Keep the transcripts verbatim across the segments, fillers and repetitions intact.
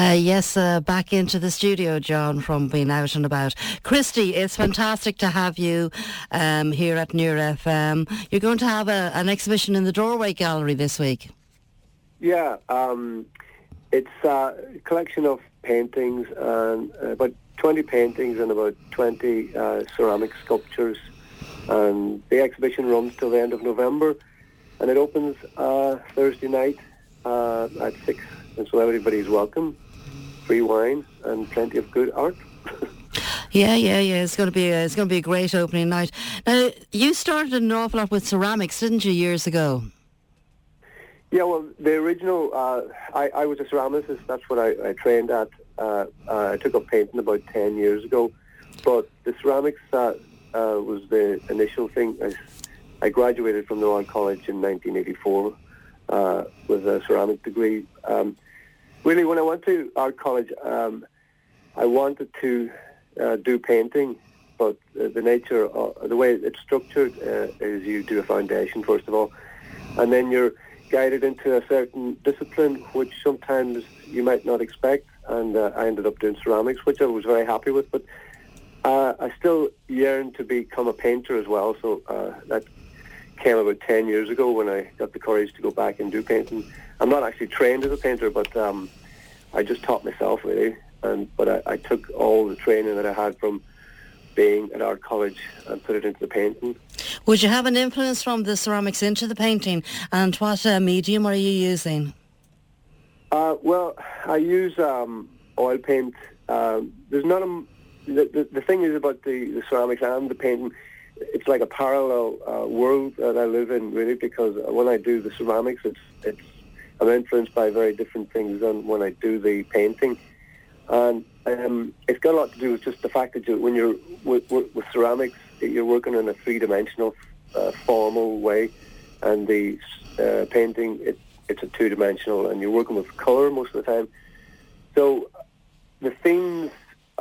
Uh, yes, uh, back into the studio, John, from being out and about. Christy, it's fantastic to have you um, here at Near F M. You're going to have a, an exhibition in the Doorway Gallery this week. Yeah, um, it's uh, a collection of paintings, and uh, about twenty paintings and about twenty uh, ceramic sculptures. And the exhibition runs till the end of November, and it opens uh, Thursday night uh, at six. And so everybody's welcome. Free wine and plenty of good art. Yeah, yeah, yeah. It's going to be a, it's going to be a great opening night. Now, you started an awful lot with ceramics, didn't you, years ago? Yeah, well, the original, uh, I, I was a ceramicist. That's what I, I trained at. Uh, uh, I took up painting about ten years ago. But the ceramics uh, uh, was the initial thing. I, I graduated from the Royal College in nineteen eighty-four uh, with a ceramic degree. Um, really, when I went to art college, um, I wanted to uh, do painting, but uh, the nature, of, the way it's structured uh, is you do a foundation, first of all, and then you're guided into a certain discipline which sometimes you might not expect, and uh, I ended up doing ceramics, which I was very happy with, but uh, I still yearned to become a painter as well, so uh, that came about ten years ago when I got the courage to go back and do painting. I'm not actually trained as a painter, but um, I just taught myself, really, and but I, I took all the training that I had from being at art college and put it into the painting. Would you have an influence from the ceramics into the painting, and what uh, medium are you using? Uh, well, I use um, oil paint. Um, there's not a... The, the, the thing is about the, the ceramics and the painting, it's like a parallel uh, world that I live in, really, because when I do the ceramics, it's it's I'm influenced by very different things than when I do the painting. And um, it's got a lot to do with just the fact that you, when you're with, with, with ceramics, you're working in a three-dimensional, uh, formal way, and the uh, painting, it, it's a two-dimensional, and you're working with colour most of the time. So the themes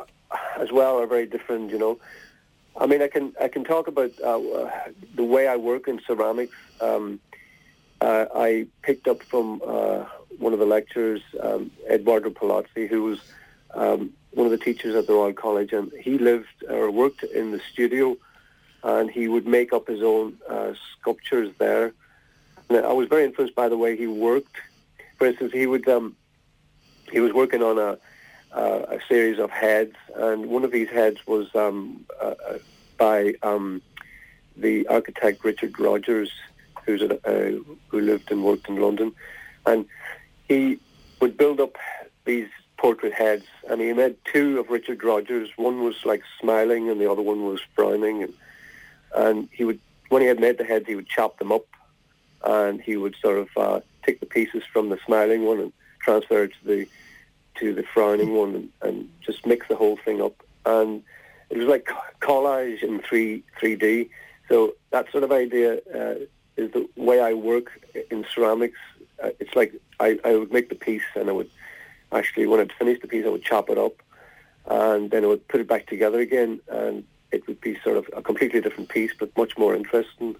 as well are very different, you know. I mean, I can I can talk about uh, the way I work in ceramics. Um, uh, I picked up from uh, one of the lecturers, um, Eduardo Palazzi, who was um, one of the teachers at the Royal College, and he lived or worked in the studio, and he would make up his own uh, sculptures there. And I was very influenced by the way he worked. For instance, he would um, he was working on a Uh, a series of heads, and one of these heads was um, uh, by um, the architect Richard Rogers, who's a, uh, who lived and worked in London, and he would build up these portrait heads, and he made two of Richard Rogers. One was like smiling, and the other one was frowning, and and he would, when he had made the heads, he would chop them up, and he would sort of uh, take the pieces from the smiling one and transfer it to the to the frowning one, and, and just mix the whole thing up. And it was like collage in three three D. So that sort of idea uh, is the way I work in ceramics. Uh, it's like I, I would make the piece, and I would actually, when I'd finished the piece, I would chop it up, and then I would put it back together again, and it would be sort of a completely different piece, but much more interesting.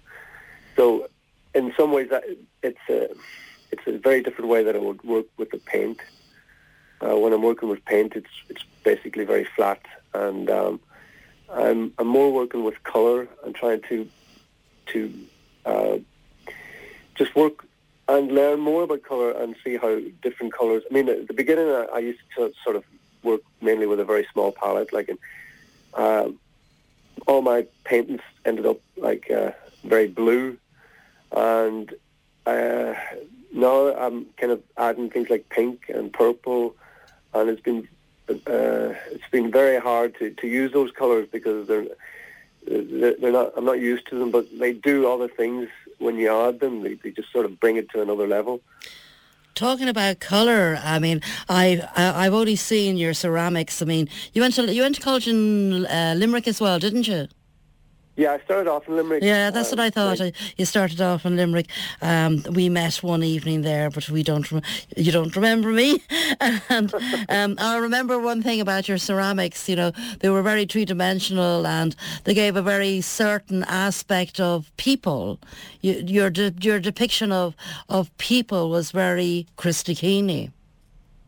So in some ways, that it's a, it's a very different way that I would work with the paint. Uh, when I'm working with paint, it's it's basically very flat, and um, I'm I'm more working with colour and trying to to uh, just work and learn more about colour and see how different colours. I mean, at the beginning, I, I used to sort of work mainly with a very small palette, like, and uh, all my paintings ended up like uh, very blue, and uh, now I'm kind of adding things like pink and purple. And it's been uh, it's been very hard to, to use those colours because they're they're not I'm not used to them, but they do other things when you add them. They, they just sort of bring it to another level. Talking about colour, I mean, I, I I've only seen your ceramics. I mean, you went to you went to college in uh, Limerick as well, didn't you? Yeah, I started off in Limerick. Yeah, that's uh, what I thought. Right. You started off in Limerick. Um, we met one evening there, but we don't. Rem- you don't remember me. And um, I remember one thing about your ceramics. You know, they were very three-dimensional, and they gave a very certain aspect of people. You, your de- your depiction of of people was very Christy Keeney.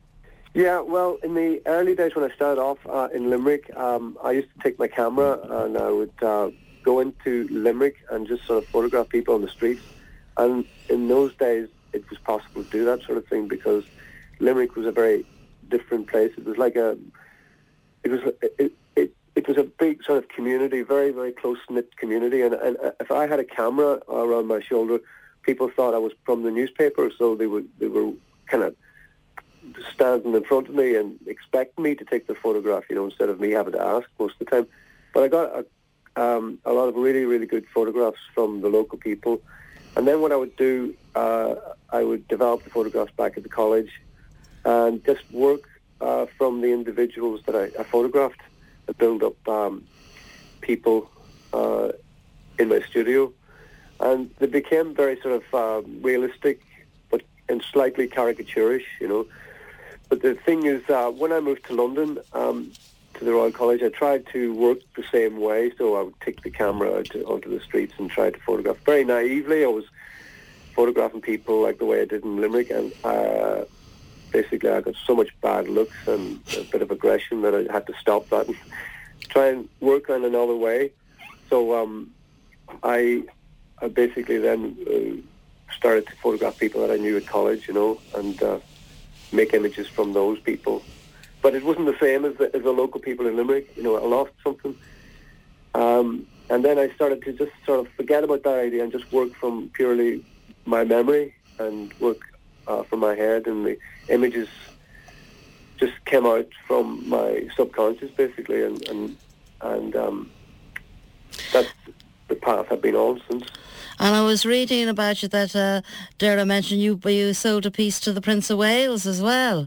Yeah, well, in the early days when I started off uh, in Limerick, um, I used to take my camera and I would uh, go into Limerick and just sort of photograph people on the streets. And in those days, it was possible to do that sort of thing because Limerick was a very different place. It was like a, it was it it, it was a big sort of community, very very close knit community. And, and if I had a camera around my shoulder, people thought I was from the newspaper, so they would they were kind of standing in front of me and expecting me to take the photograph, you know, instead of me having to ask most of the time. But I got a, um, a lot of really, really good photographs from the local people. And then what I would do, uh, I would develop the photographs back at the college and just work uh, from the individuals that I, I photographed and build up um, people uh, in my studio. And they became very sort of uh, realistic, but and slightly caricaturish, you know. But the thing is, uh, when I moved to London, um, to the Royal College, I tried to work the same way. So I would take the camera out to, onto the streets and try to photograph. Very naively, I was photographing people like the way I did in Limerick. And uh, basically, I got so much bad looks and a bit of aggression that I had to stop that and try and work on another way. So um, I, I basically then uh, started to photograph people that I knew at college, you know, and uh, make images from those people. But it wasn't the same as the, as the local people in Limerick. You know, I lost something. Um, and then I started to just sort of forget about that idea and just work from purely my memory and work uh, from my head. And the images just came out from my subconscious, basically. And, and, and um, that's the path I've been on since. And I was reading about you that, uh, Dara mentioned you, you sold a piece to the Prince of Wales as well.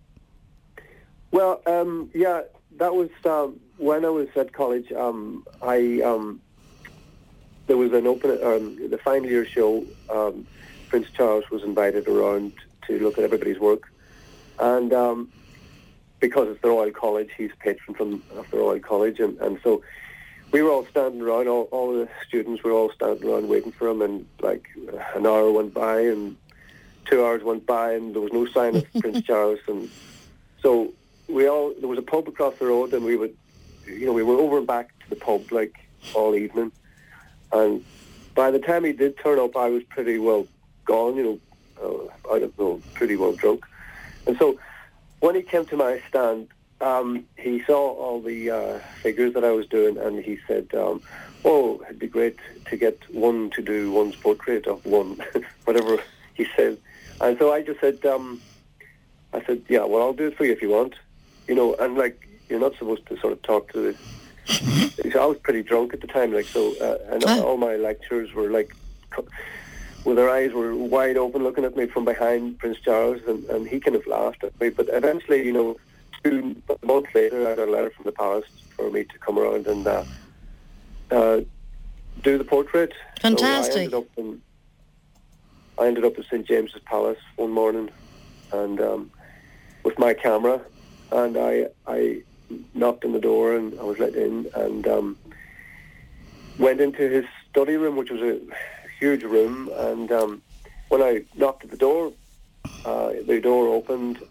Well, um, yeah, that was um, when I was at college. Um, I um, there was an open um, the final year show. Um, Prince Charles was invited around to look at everybody's work, and um, because it's the Royal College, he's patron from of the Royal College, and, and so. We were all standing around, all, all the students were all standing around waiting for him, and like an hour went by and two hours went by and there was no sign of Prince Charles. And so we all, there was a pub across the road and we would, you know, we were over and back to the pub like all evening. And by the time he did turn up, I was pretty well gone, you know, uh, I don't know, pretty well drunk. And so when he came to my stand, Um, he saw all the uh, figures that I was doing, and he said, um, oh, it'd be great to get one to do one's portrait of one, whatever he said. And so I just said, um, I said, yeah, well, I'll do it for you if you want. You know, and like, you're not supposed to sort of talk to the... I was pretty drunk at the time, like, so, uh, and all my lecturers were like... Well, their eyes were wide open looking at me from behind Prince Charles, and, and he kind of laughed at me. But eventually, you know, two months later, I got a letter from the palace for me to come around and uh, uh, do the portrait. Fantastic. So I ended up in, I ended up at Saint James's Palace one morning, and um, with my camera, and I I knocked on the door and I was let in, and um, went into his study room, which was a huge room. And um, when I knocked at the door, uh, the door opened.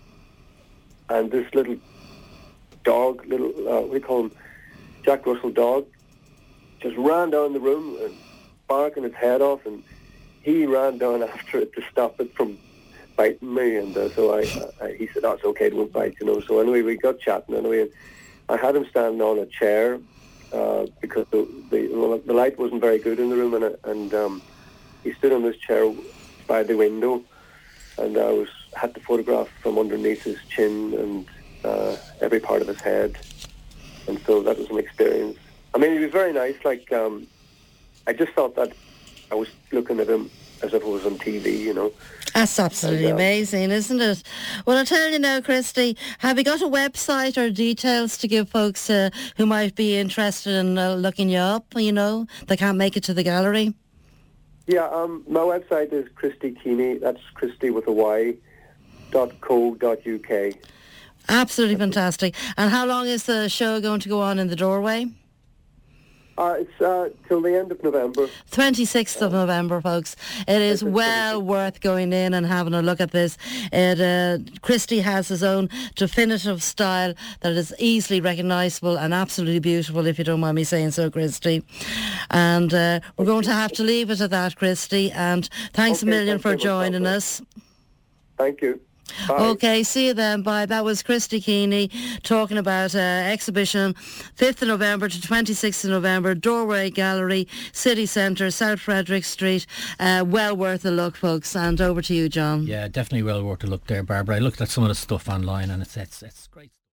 And this little dog, little, uh, we call him Jack Russell dog, just ran down the room and barking his head off, and he ran down after it to stop it from biting me. And uh, so I, I, he said, that's okay, it won't bite, you know. So anyway, we got chatting anyway, and I had him standing on a chair uh, because the, the well, the light wasn't very good in the room, and, and um, he stood on this chair by the window, and I was had to photograph from underneath his chin and uh, every part of his head. And so that was an experience. I mean, he was very nice. Like, um, I just felt that I was looking at him as if it was on T V, you know. That's absolutely and, um, amazing, isn't it? Well, I'll tell you now, Christy, have you got a website or details to give folks uh, who might be interested in uh, looking you up, you know, they can't make it to the gallery? Yeah, um, my website is Christy Keeney, that's Christy with a Y, dot co dot uk. Absolutely fantastic. And how long is the show going to go on in the doorway? Uh, it's uh, till the end of November. twenty-sixth of November, folks. It is well worth going in and having a look at this. It, uh, Christy has his own definitive style that is easily recognisable and absolutely beautiful, if you don't mind me saying so, Christy. And uh, we're going to have to leave it at that, Christy. And thanks Okay, a million thanks for very much, joining Barbara. us. Thank you. Bye. Okay, see you then. Bye. That was Christy Keeney talking about uh, exhibition fifth of November to twenty-sixth of November, Doorway Gallery, City Centre, South Frederick Street. Uh, well worth a look, folks. And over to you, John. Yeah, definitely well worth a look there, Barbara. I looked at some of the stuff online and it's it's, it's great.